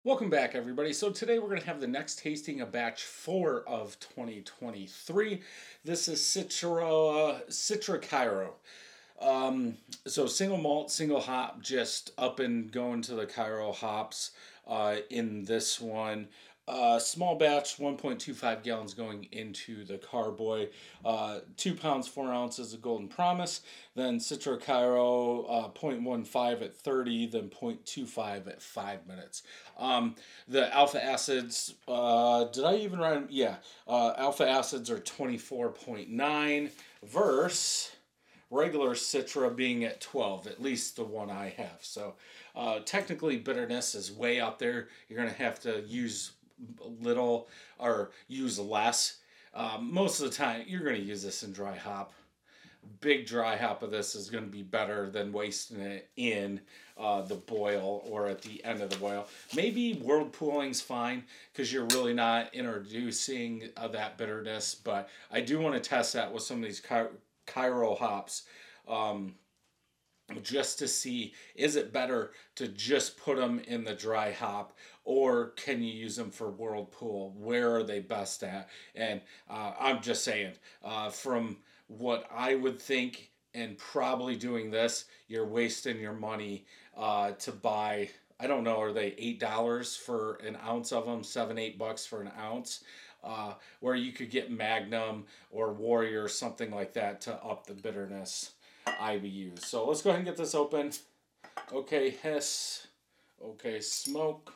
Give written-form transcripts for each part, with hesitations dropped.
Welcome back, everybody. So today we're going to have the next tasting of batch 4 of 2023. This is Citra Cairo. Um, so single malt, single hop, just up and going to the Cairo hops in this one. Small batch, 1.25 gallons going into the carboy. 2 pounds, 4 ounces of Golden Promise. Then Citra Cairo, 0.15 at 30, then 0.25 at 5 minutes. The alpha acids, did I even write them? Yeah. Alpha acids are 24.9 versus regular Citra being at 12, at least the one I have. So technically bitterness is way up there. You're going to have to use little or use less. Most of the time, you're going to use this in dry hop. Big dry hop of this is going to be better than wasting it in the boil or at the end of the boil. Maybe whirlpooling's fine because you're really not introducing that bitterness, but I do want to test that with some of these Cairo hops, um, just to see, is it better to just put them in the dry hop, or can you use them for whirlpool? Where are they best at? And I'm just saying, from what I would think, and probably doing this, you're wasting your money to buy. I don't know. Are they $8 for an ounce of them? $7, $8 for an ounce. Where you could get Magnum or Warrior, something like that, to up the bitterness IBUs. So let's go ahead and get this open. Okay, hiss. Okay, smoke.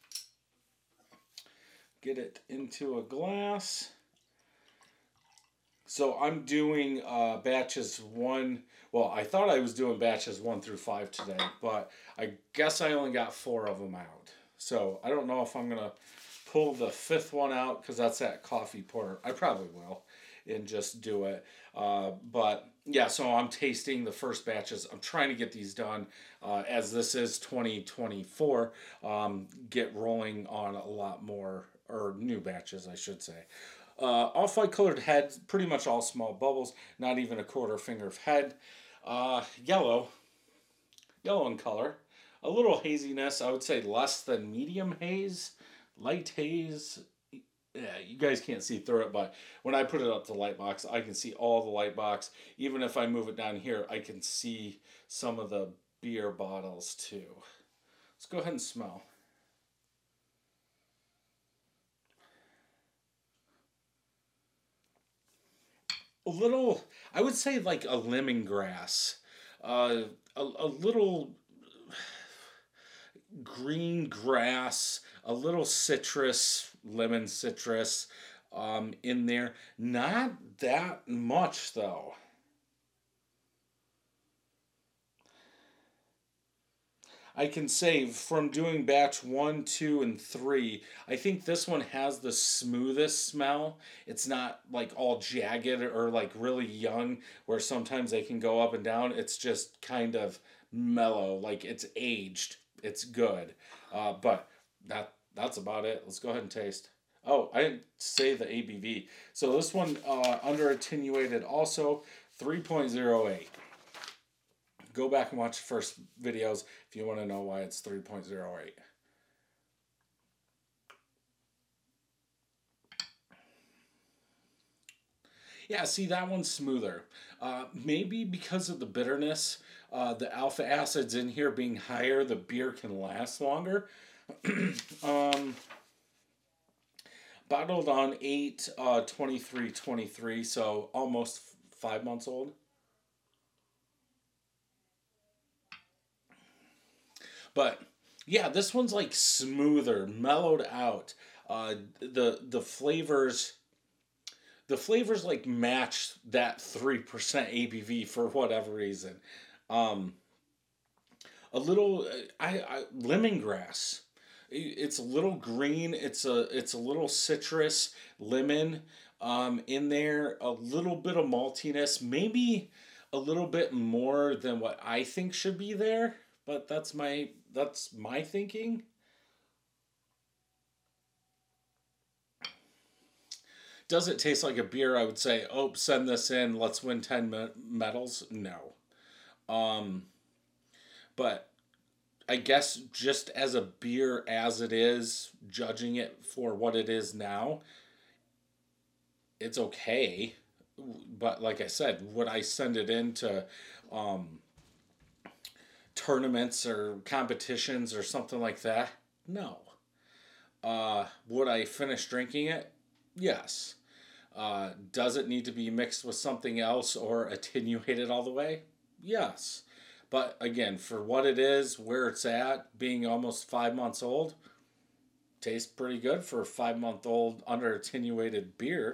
Get it into a glass. So I'm doing batches 1. Well, I thought I was doing batches 1 through 5 today, but I guess I only got 4 of them out. So I don't know if I'm going to pull the 5th one out because that's that coffee porter. I probably will and just do it. But yeah, so I'm tasting the first batches. I'm trying to get these done as this is 2024. Get rolling on a lot more, or new batches, I should say. Off-white colored head, pretty much all small bubbles, not even a quarter finger of head. Yellow in color. A little haziness, I would say less than medium haze. Light haze, yeah, you guys can't see through it, but when I put it up to light box, I can see all the light box. Even if I move it down here, I can see some of the beer bottles too. Let's go ahead and smell. A little, I would say like a lemongrass. A little green grass, a little citrus, lemon citrus in there. Not that much though. I can say from doing batch 1, 2, and 3, I think this one has the smoothest smell. It's not like all jagged or like really young, where sometimes they can go up and down. It's just kind of mellow, like it's aged. It's good. But that's about it. Let's go ahead and taste. Oh, I didn't say the ABV. So this one under attenuated also 3.08. Go back and watch the first videos if you want to know why it's 3.08. Yeah, see, that one's smoother. Maybe because of the bitterness, the alpha acids in here being higher, the beer can last longer. um, Bottled on 8 23 23, so almost 5 months old. But yeah, this one's like smoother, mellowed out. The flavors like match that 3% ABV for whatever reason. Um, a little lemongrass. It's a little green. It's a little citrus lemon in there. A little bit of maltiness, maybe a little bit more than what I think should be there. But that's my thinking. Does it taste like a beer? I would say, oh, send this in. Let's win 10 medals. No. Um, but I guess just as a beer as it is, judging it for what it is now, it's okay. But like I said, would I send it into tournaments or competitions or something like that? No. Would I finish drinking it? Yes. Does it need to be mixed with something else or attenuated all the way? Yes. But again, for what it is, where it's at, being almost 5 months old, tastes pretty good for a 5 month old under attenuated beer.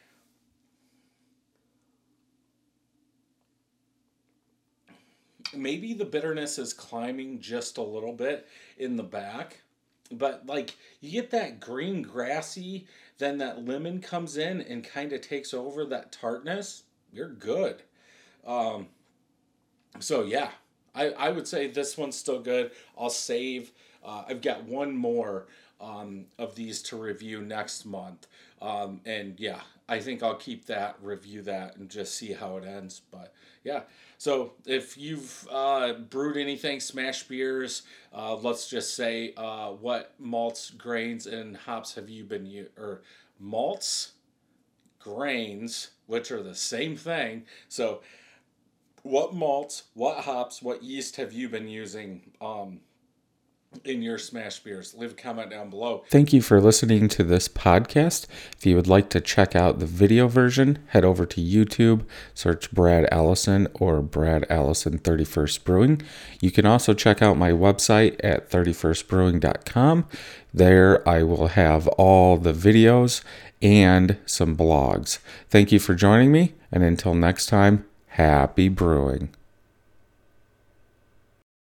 Maybe the bitterness is climbing just a little bit in the back, but like you get that green grassy, then that lemon comes in and kind of takes over that tartness. You're good. Um, so yeah, I would say this one's still good. I'll save. I've got one more of these to review next month, and yeah, I think I'll keep that, review that, and just see how it ends. But yeah, so if you've brewed anything, smash beers, let's just say what malts, grains, and hops have you been or malts, grains, which are the same thing. So what malts, what hops, what yeast have you been using in your smash beers? Leave a comment down below. Thank you for listening to this podcast. If you would like to check out the video version, head over to YouTube, search Brad Allison or Brad Allison 31st Brewing. You can also check out my website at 31stbrewing.com. There I will have all the videos and some blogs. Thank you for joining me, and until next time, happy brewing.